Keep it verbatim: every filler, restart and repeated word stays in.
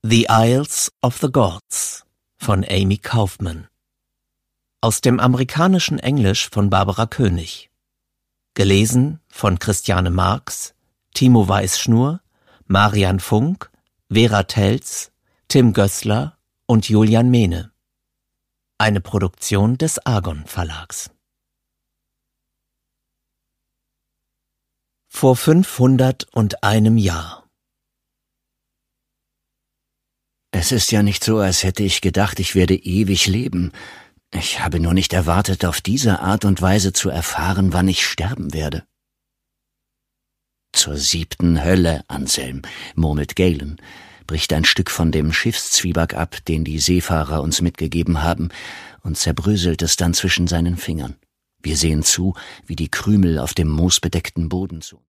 The Isles of the Gods von Amy Kaufman. Aus dem amerikanischen Englisch von Barbara König. Gelesen von Christiane Marx, Timo Weißschnur, Marian Funk, Vera Telz, Tim Gößler und Julian Mehne. Eine Produktion des Argon Verlags. Vor fünfhundert und einem Jahr. Es ist ja nicht so, als hätte ich gedacht, ich werde ewig leben. Ich habe nur nicht erwartet, auf diese Art und Weise zu erfahren, wann ich sterben werde. Zur siebten Hölle, Anselm, murmelt Galen, bricht ein Stück von dem Schiffszwieback ab, den die Seefahrer uns mitgegeben haben, und zerbröselt es dann zwischen seinen Fingern. Wir sehen zu, wie die Krümel auf dem moosbedeckten Boden zu